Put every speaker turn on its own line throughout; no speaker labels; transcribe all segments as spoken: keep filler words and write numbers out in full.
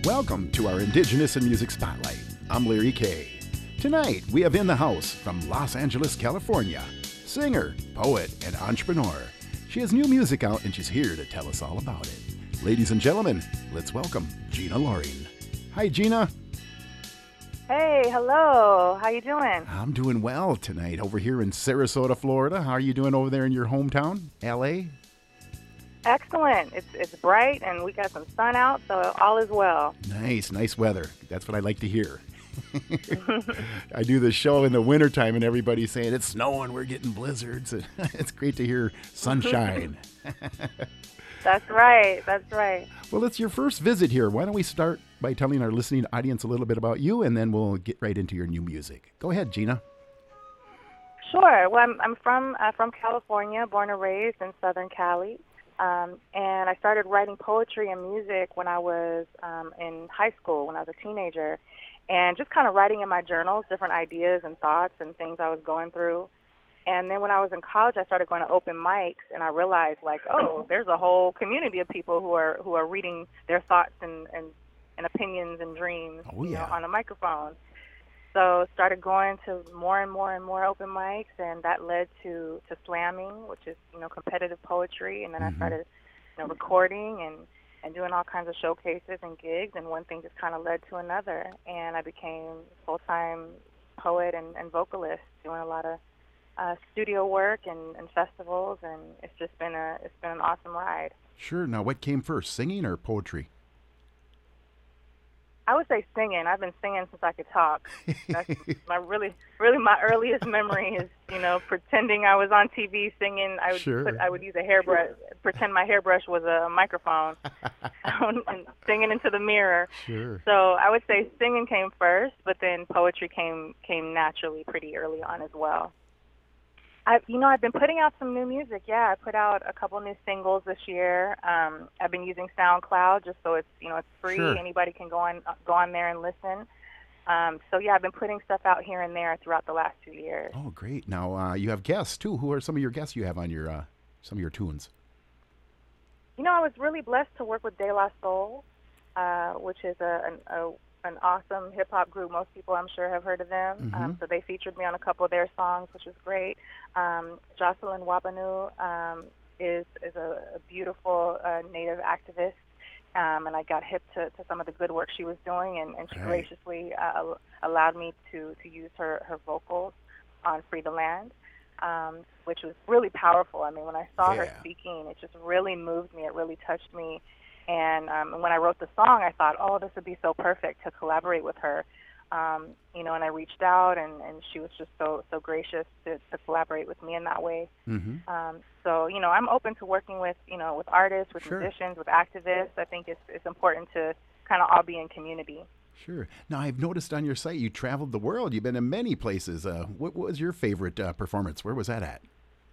Welcome to our Indigenous in Music Spotlight. I'm Larry Kay. Tonight, we have in the house from Los Angeles, California, singer, poet, and entrepreneur. She has new music out and she's here to tell us all about it. Ladies and gentlemen, let's welcome Gina Loring. Hi, Gina.
Hey, hello. How you doing?
I'm doing well tonight over here in Sarasota, Florida. How are you doing over there in your hometown, L A?
Excellent. It's it's bright and we got some sun out, so all is well.
Nice, nice weather. That's what I like to hear. I do this show in the wintertime and everybody's saying it's snowing, we're getting blizzards. It's great to hear sunshine.
That's right. That's right.
Well, it's your first visit here. Why don't we start by telling our listening audience a little bit about you, and then we'll get right into your new music. Go ahead, Gina.
Sure. Well, I'm, I'm from uh, from California, born and raised in Southern Cali. Um, and I started writing poetry and music when I was um, in high school, when I was a teenager, and just kind of writing in my journals different ideas and thoughts and things I was going through. And then when I was in college, I started going to open mics, and I realized, like, oh, there's a whole community of people who are who are reading their thoughts and, and, and opinions and dreams
oh, yeah.
you know, on a microphone. So started going to more and more and more open mics, and that led to, to slamming, which is, you know, competitive poetry. And then
Mm-hmm.
I started, you know, recording and, and doing all kinds of showcases and gigs, and one thing just kind of led to another. And I became a full-time poet and, and vocalist, doing a lot of uh, studio work and, and festivals, and it's just been a it's been an awesome ride.
Sure. Now, what came first, singing or poetry?
I would say singing. I've been singing since I could talk. That's my really, really my earliest memory is, you know, pretending I was on T V singing. I would
Sure.
put, I would use a hairbrush, pretend my hairbrush was a microphone, and singing into the mirror.
Sure.
So I would say singing came first, but then poetry came came naturally pretty early on as well. I, you know, I've been putting out some new music. Yeah, I put out a couple new singles this year. Um, I've been using SoundCloud just so it's, you know, it's free.
Sure.
Anybody can go on go on there and listen. Um, so yeah, I've been putting stuff out here and there throughout the last two years.
Oh, great. Now, uh, you have guests, too. Who are some of your guests you have on your uh, some of your tunes?
You know, I was really blessed to work with De La Soul, uh, which is a, an, a an awesome hip-hop group. Most people, I'm sure, have heard of them.
Mm-hmm.
Um, so they featured me on a couple of their songs, which was great. Um, Jocelyn Wabanu um, is is a, a beautiful uh, Native activist, um, and I got hip to, to some of the good work she was doing, and, and she
Right.
graciously uh, allowed me to, to use her, her vocals on Free the Land, um, which was really powerful. I mean, when I saw her
Yeah.
speaking, it just really moved me. It really touched me. And um, when I wrote the song, I thought, oh, this would be so perfect to collaborate with her. Um, you know, and I reached out, and, and she was just so so gracious to, to collaborate with me in that way.
Mm-hmm.
Um, so, you know, I'm open to working with, you know, with artists, with
Sure.
musicians, with activists. I think it's it's important to kind of all be in community.
Sure. Now, I've noticed on your site you traveled the world. You've been in many places. Uh, what, what was your favorite uh, performance? Where was that at?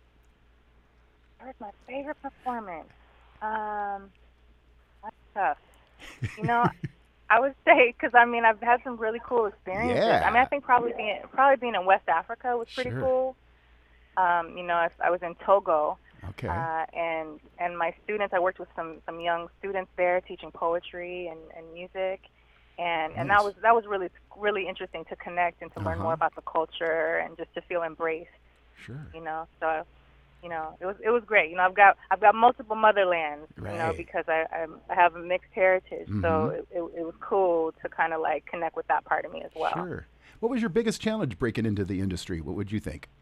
Where's my favorite performance? Um, that's tough. You know, I would say, because I mean, I've had some really cool experiences.
Yeah.
I mean, I think probably being probably being in West Africa was pretty
Sure.
cool. Um, you know, I, I was in Togo,
Okay.
uh, and and my students, I worked with some some young students there teaching poetry and, and music, and and
Nice.
that was that was really really interesting to connect and to learn
Uh-huh.
more about the culture and just to feel embraced.
Sure.
You know, so. You know, it was it was great. You know, I've got I've got multiple motherlands. You know,
Right.
because I I'm, I have a mixed heritage, so
Mhm.
it, it it was cool to kind of like connect with that part of me as well.
Sure. What was your biggest challenge breaking into the industry? What would you think?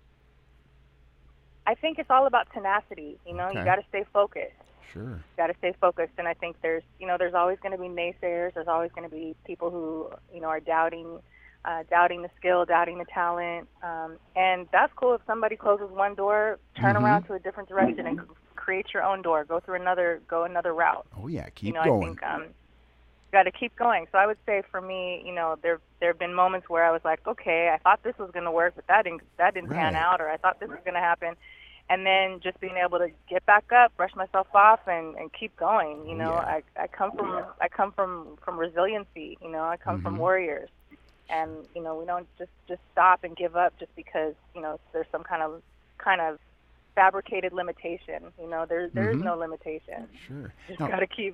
I think it's all about tenacity. You know,
Okay.
you got to stay focused.
Sure.
Got to stay focused, and I think there's you know there's always going to be naysayers. There's always going to be people who you know are doubting. Uh, doubting the skill, doubting the talent, um, and that's cool. If somebody closes one door, turn
Mhm.
around to a different direction and c- create your own door. Go through another, go another route.
Oh, yeah. Keep
you know,
going.
I think um, got to keep going. So I would say for me, you know, there there have been moments where I was like, okay, I thought this was going to work, but that didn't that didn't pan
Right.
out, or I thought this was going to happen, and then just being able to get back up, brush myself off, and, and keep going. You
Oh,
know,
yeah.
I I come from I come from from resiliency. You know, I come from
Mhm.
warriors. And you know, we don't just just stop and give up just because you know there's some kind of kind of fabricated limitation. You know, there there is
Mhm.
no limitation.
Sure.
Just
Now,
got to keep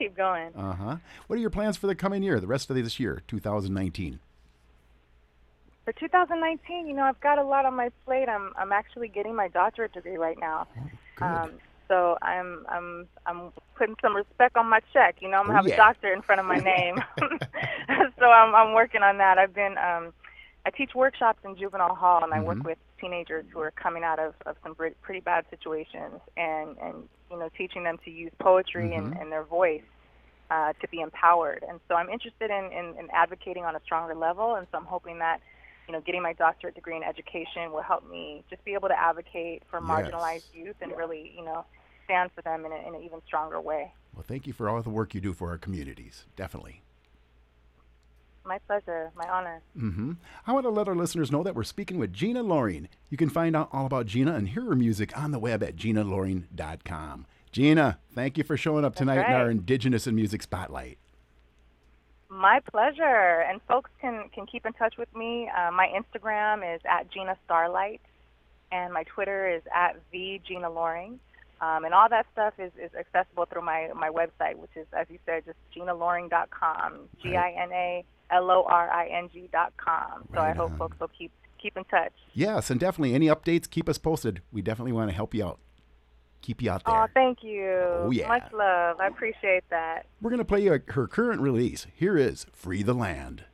keep going.
Uh-huh. What are your plans for the coming year, the rest of this year, two thousand nineteen?
For two thousand nineteen, you know, I've got a lot on my plate. I'm I'm actually getting my doctorate degree right now.
Oh, good.
Um, so I'm I'm I'm putting some respect on my check. You know, I'm gonna
Oh,
have
yeah.
a doctor in front of my name. So I'm I'm working on that. I've been um, I teach workshops in juvenile hall, and I work
Mhm.
with teenagers who are coming out of, of some pretty, pretty bad situations, and and you know, teaching them to use poetry and,
Mhm.
and their voice uh, to be empowered. And so I'm interested in, in, in advocating on a stronger level, and so I'm hoping that, you know, getting my doctorate degree in education will help me just be able to advocate for
Yes.
marginalized youth and really, you know, stand for them in, a, in an even stronger way.
Well, thank you for all the work you do for our communities. Definitely.
My pleasure. My honor.
Mm-hmm. I want to let our listeners know that we're speaking with Gina Loring. You can find out all about Gina and hear her music on the web at gina loring dot com. Gina, thank you for showing up
That's
tonight in
right.
our Indigenous and Music Spotlight.
My pleasure. And folks can, can keep in touch with me. Uh, my Instagram is at Gina Starlight, and my Twitter is at the Gina Loring. Um, and all that stuff is, is accessible through my, my website, which is, as you said, just gina loring dot com, G I N A L O R I N G dot com. So
Right
I hope
on.
folks will keep keep in touch.
Yes, and definitely any updates, keep us posted. We definitely want to help you out. Keep you out there.
Oh, thank you.
Oh, yeah.
Much love. I appreciate that.
We're going to play you her current release. Here is Free the Land.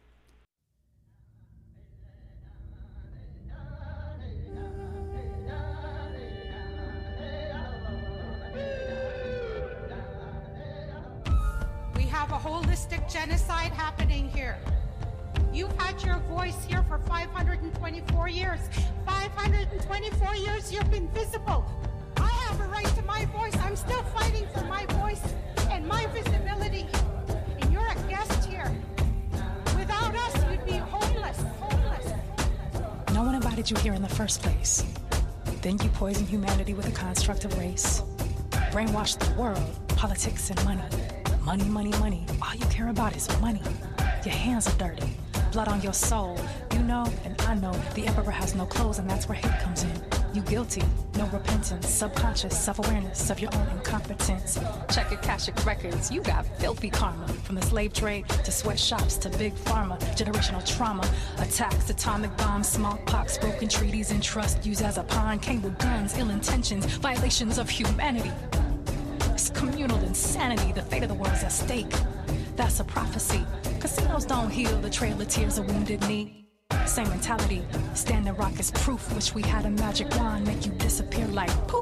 We have a holistic genocide happening here. You've had your voice here for five hundred twenty-four years. five hundred twenty-four years you've been visible. I have a right to my voice. I'm still fighting for my voice and my visibility. And you're a guest here. Without us, you'd be homeless, homeless.
No one invited you here in the first place. Then you poison humanity with a construct of race. Brainwash the world, politics and money. Money, money, money. All you care about is money. Your hands are dirty. Blood on your soul. You know, and I know, the emperor has no clothes, and that's where hate comes in. You guilty, no repentance, subconscious self-awareness of your own incompetence. Check Akashic records, you got filthy karma. From the slave trade to sweatshops to big pharma, generational trauma, attacks, atomic bombs, smallpox, broken treaties, and trust used as a pawn. Came with guns, ill intentions, violations of humanity. It's communal insanity, the fate of the world is at stake. That's a prophecy. Casinos don't heal the trail of tears of wounded knee. Same mentality, Standing Rock is proof. Wish we had a magic wand, make you disappear like poof.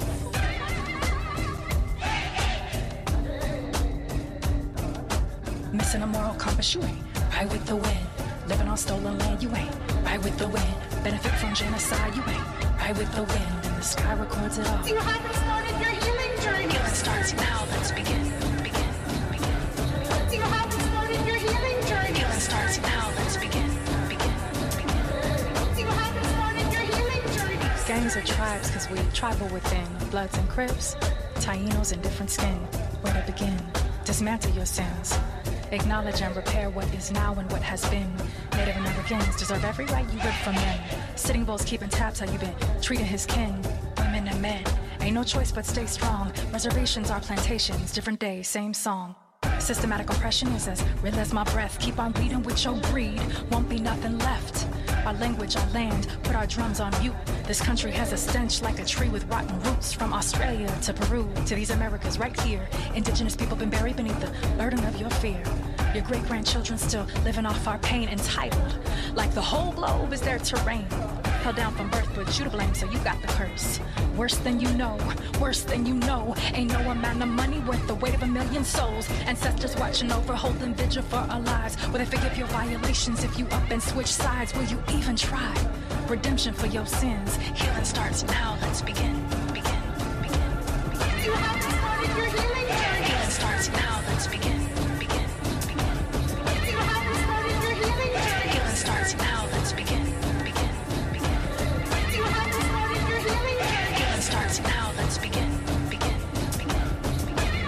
Missing a moral compass, you ain't right with the wind. Living on stolen land, you ain't right with the wind. Benefit from genocide, you ain't right with the wind. And the sky records it all.
You haven't started your healing journey.
Healing starts now, let's begin, begin, begin, begin.
You haven't started your healing journey.
Healing starts now, let's begin, begin, begin.
You haven't started your healing journey.
Gangs are tribes because we tribal within. Bloods and Crips, Tainos in different skin. Where to begin? Dismantle your sins. Acknowledge and repair what is now and what has been. Native Americans deserve every right you rip from them. Sitting Bulls keeping tabs how you been treating his kin. Women and men, ain't no choice but stay strong. Reservations are plantations, different day, same song. Systematic oppression is as real as my breath. Keep on beating with your greed, won't be nothing left. Our language, our land, put our drums on mute. This country has a stench like a tree with rotten roots. From Australia to Peru to these Americas right here. Indigenous people been buried beneath the burden of your fear. Your great-grandchildren still living off our pain, entitled like the whole globe is their terrain. Held down from birth, but you to blame, so you got the curse. Worse than you know, worse than you know. Ain't no amount of money worth the weight of a million souls. Ancestors watching over, holding vigil for our lives. Will they forgive your violations if you up and switch sides? Will you even try redemption for your sins? Healing starts now, let's begin, begin, begin, begin.
You haven't started your healing journey.
Healing starts now, let's begin, begin, begin, begin.
You haven't started your healing journey.
Healing starts now, let's begin, begin, begin, begin.
You haven't started your healing journey.
Healing starts now, let's begin, begin, begin, begin.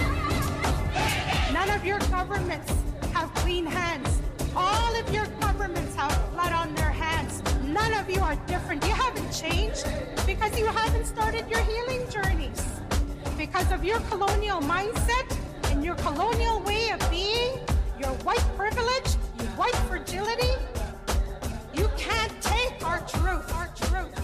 None of your governments have clean hands. All of your governments have blood on their hands. None of you are different. You haven't changed because you haven't started your healing journeys. Because of your colonial mindset and your colonial way of being, your white privilege, your white fragility. You can't take our truth, our truth.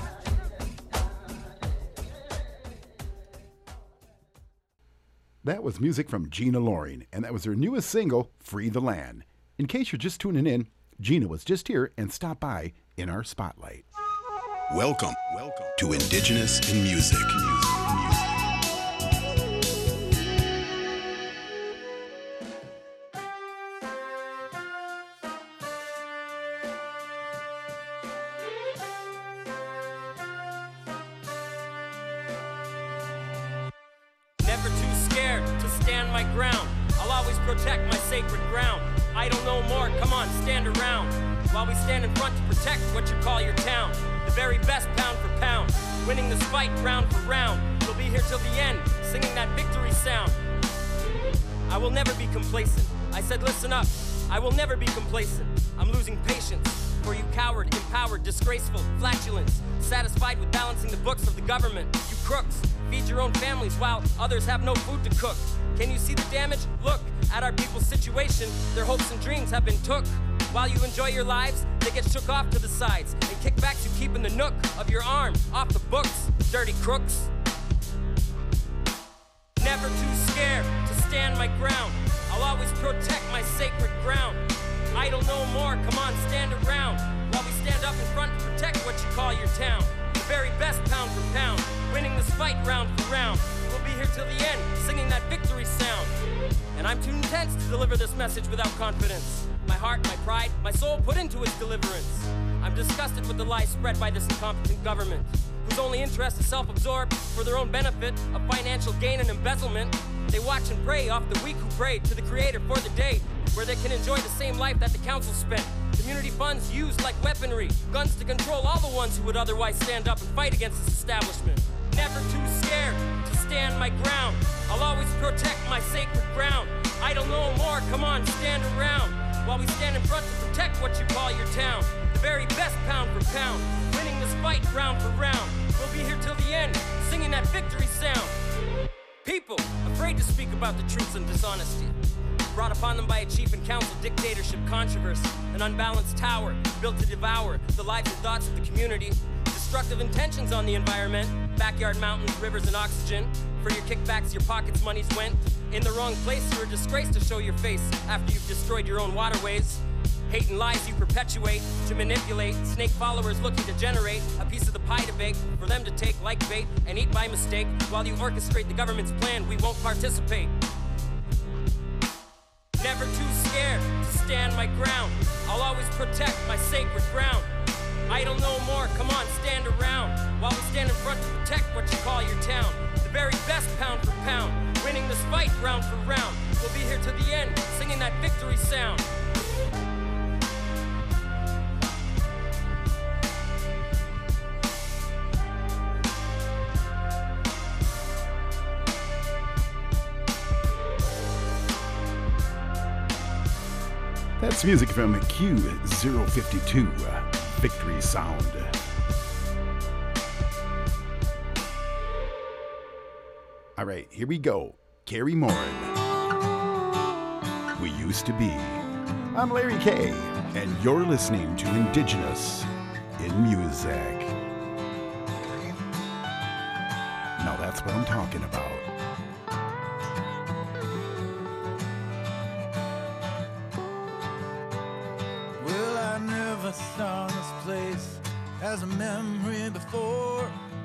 That was music from Gina Loring, and that was her newest single, Free the Land. In case you're just tuning in, Gina was just here and stopped by in our spotlight.
Welcome, welcome to Indigenous in Music. music, music.
Never too scared to stand my ground. I'll always protect my sacred ground. I don't know more, come on, stand around. While we stand in front to protect what you call your town. The very best pound for pound. Winning this fight round for round. We'll be here till the end, singing that victory sound. I will never be complacent. I said listen up, I will never be complacent. I'm losing patience for you coward, empowered, disgraceful, flatulence. Satisfied with balancing the books of the government. You crooks, feed your own families while others have no food to cook. Can you see the damage? Look at our people's situation. Their hopes and dreams have been took. While you enjoy your lives, they get shook off to the sides. And kickbacks you keep in the nook of your arm, off the books, dirty crooks. Never too scared to stand my ground. I'll always protect my sacred ground. Idle no more, come on, stand around. While we stand up in front to protect what you call your town. The very best pound for pound, winning this fight round for round. We'll be here till the end, singing that victory sound. And I'm too intense to deliver this message without confidence. My heart, my pride, my soul put into its deliverance. I'm disgusted with the lies spread by this incompetent government, whose only interest is self-absorbed for their own benefit of financial gain and embezzlement. They watch and pray off the weak who pray to the Creator for the day where they can enjoy the same life that the council spent. Community funds used like weaponry, guns to control all the ones who would otherwise stand up and fight against this establishment. Never too scared to stand my ground. I'll always protect my sacred ground. Idle no more, come on, stand around. While we stand in front to protect what you call your town. The very best pound for pound, winning this fight round for round. We'll be here till the end, singing that victory sound. People afraid to speak about the truths and dishonesty, brought upon them by a chief and council dictatorship controversy, an unbalanced tower built to devour the lives and thoughts of the community, destructive intentions on the environment, backyard mountains, rivers, and oxygen. For your kickbacks, your pockets, money's went in the wrong place. You're a disgrace to show your face after you've destroyed your own waterways. Hate and lies you perpetuate to manipulate snake followers looking to generate a piece of the pie to bake for them to take like bait and eat by mistake. While you orchestrate the government's plan, we won't participate. Never too scared to stand my ground. I'll always protect my sacred ground. Idle no more, come on, stand around. While we stand in front to protect what you call your town. The very best pound for pound, winning this fight round for round. We'll be here to the end, singing that victory sound.
That's music from Q zero fifty-two, uh, Victory Sound. All right, here we go. Carrie Morin. We Used to Be. I'm Larry K, and you're listening to Indigenous in Music. Now that's what I'm talking about.
Saw this place as a memory before,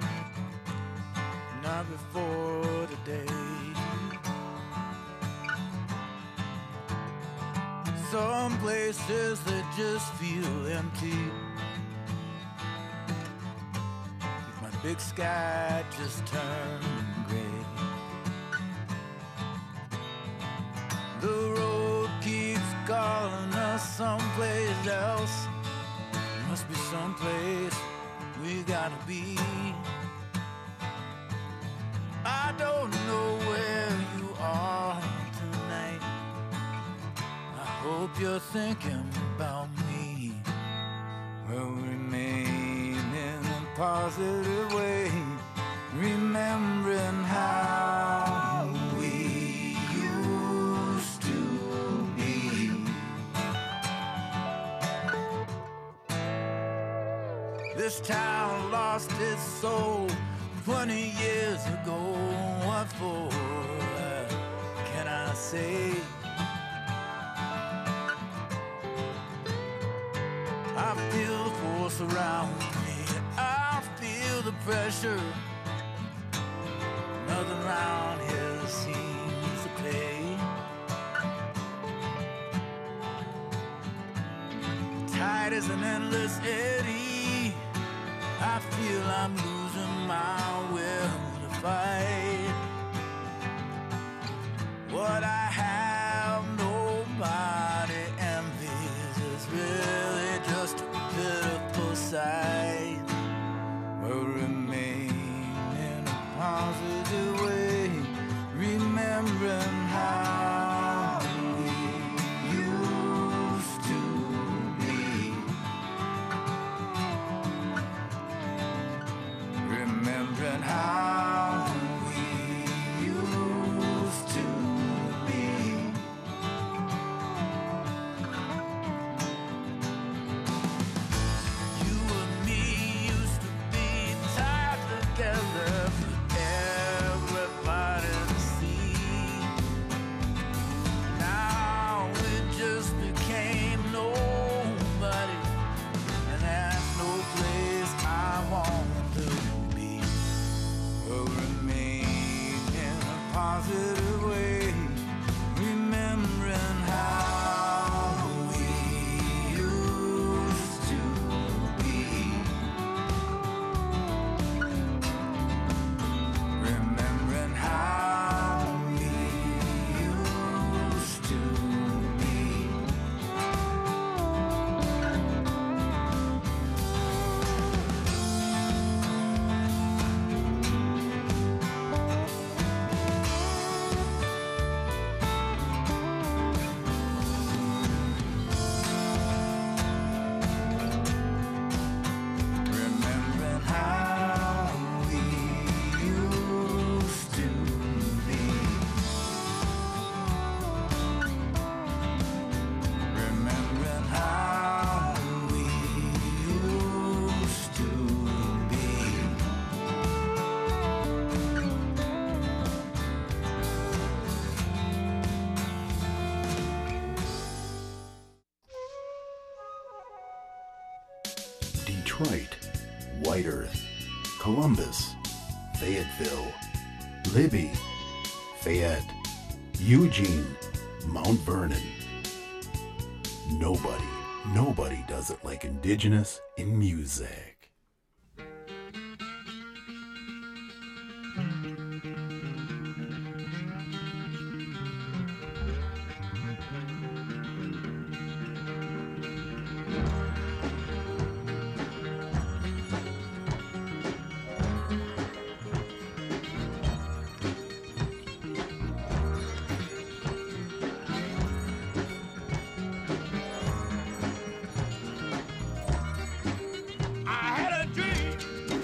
not before today. Some places that just feel empty. My big sky just turned gray. The road keeps calling us someplace else. Must be someplace we gotta be. I don't know where you are tonight. I hope you're thinking about me. Well, remain in a positive way, remembering how we used This town lost its soul twenty years ago. What for, can I say? I feel the force around me. I feel the pressure. Nothing around here seems to pay. Tide is an endless eddy. I feel I'm losing my will to fight. What I have, nobody envies. It's really just a pitiful sight. Will remain in a positive way, remembering how we used to be. Remembering how we used to be. You and me used to be tied together for everybody to see. Now we just became nobody, and there's no place I want to be. Will remain in a positive way, remembering how we used to be. Remembering how we used to be. Remembering how we used to be. Remembering how we used to be.
Detroit, White Earth, Columbus, Fayetteville, Libby, Fayette, Eugene, Mount Vernon. Nobody, nobody does it like Indigenous in music.
I had a dream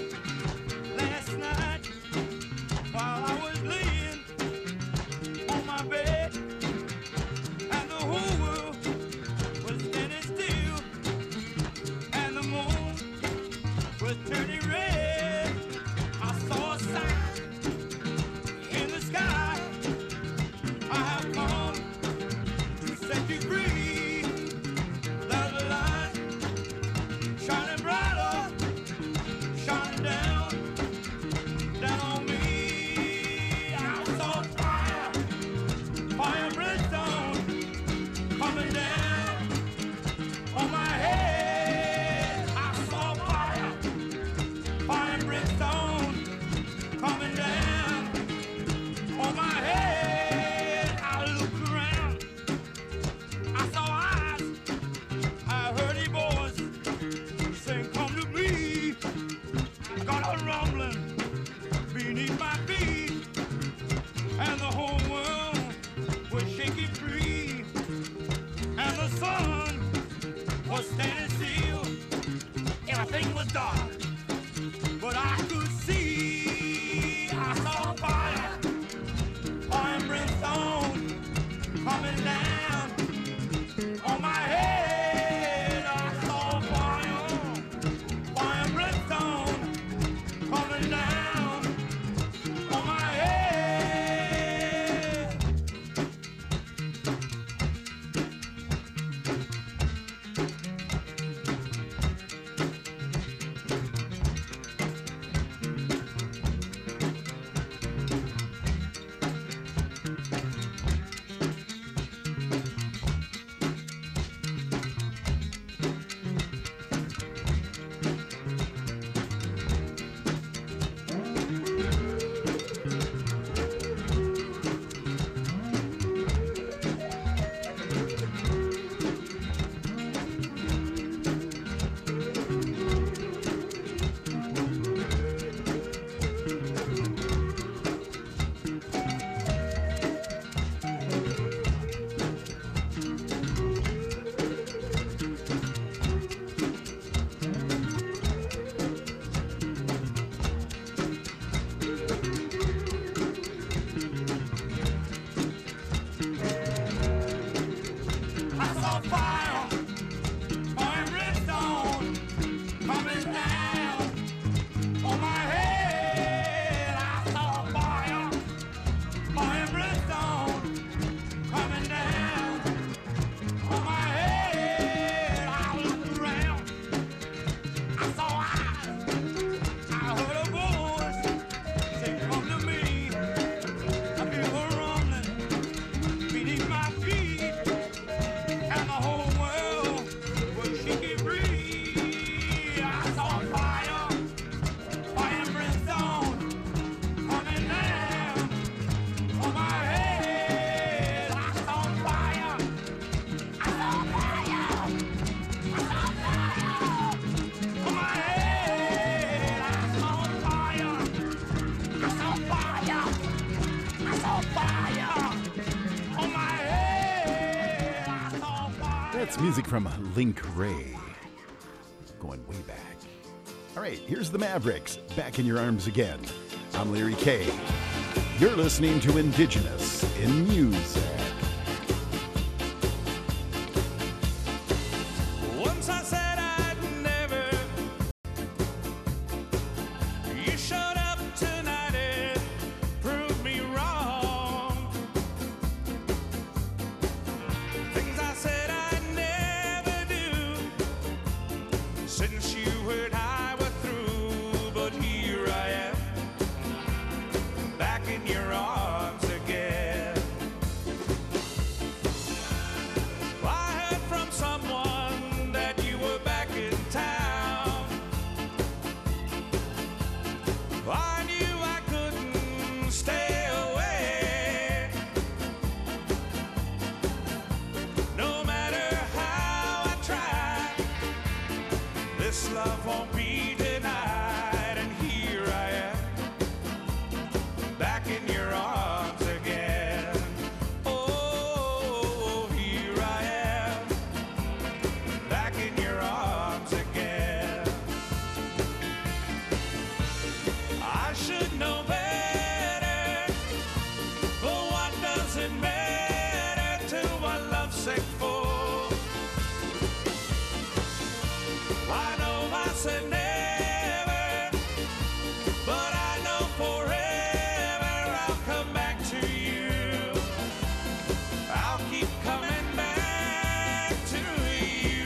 last night while I was laying on my bed, and the whole world was standing still, and the moon was turning red. I saw a sign in the sky. I have come to set you free. There's a light shining brighter, shining down, down on me. I saw fire, fire and brimstone coming down on my head. I saw fire, fire and brimstone coming down on my head. I looked around, I saw eyes, I heard a voice saying, "Come to me." Got a rumbling beneath my feet, and the whole world was shaking free, and the sun was standing still. Everything was dark, but I could see. I saw fire, fire and brimstone coming down on my head. I saw fire, fire and brimstone
That's music from Link Ray. Going way back. All right, here's the Mavericks, back in your arms again. I'm Larry K. You're listening to Indigenous in Music.
Once I said I'd never. You showed up tonight and proved me wrong. Things I said I'd never do. Since you heard I was through, but here I am, back in your arms again. I heard from someone that you were back in town. I knew I couldn't stay away. No matter how I try, this love won't be denied. And here I am, back in your arms again. Oh, here I am, back in your arms again. I should know better, but what does it matter to a lovesick fool? I know I said never, but I know forever I'll come back to you. I'll keep coming back to you.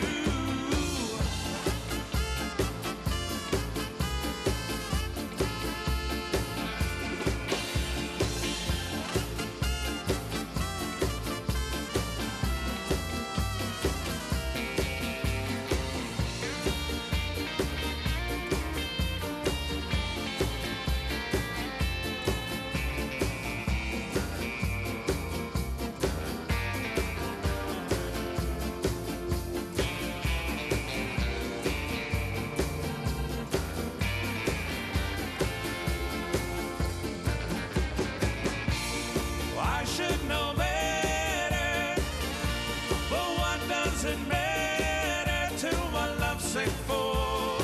I should know better, but what does it matter to a lovesick fool?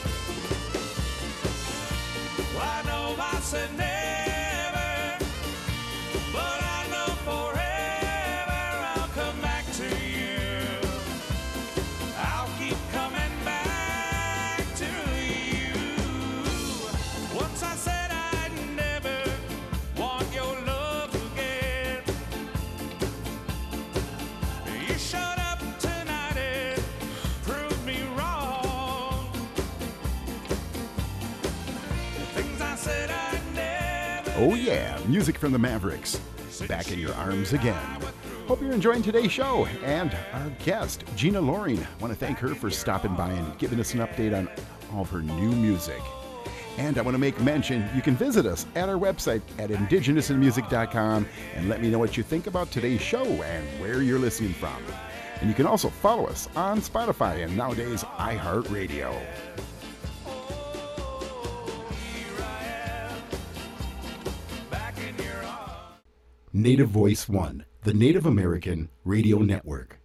I know I said never, but I know forever I'll come back to you. I'll keep coming back to you. Once I said I'd never want your love again. You showed up tonight and proved me wrong. Things I said I'd never.
Oh yeah, music from the Mavericks, back in your arms again. Hope you're enjoying today's show. And our guest, Gina Loring, I want to thank her for stopping by and giving us an update on all of her new music. And I want to make mention, you can visit us at our website at indigenous in music dot com and let me know what you think about today's show and where you're listening from. And you can also follow us on Spotify and nowadays iHeartRadio. Native Voice One, the Native American Radio Network.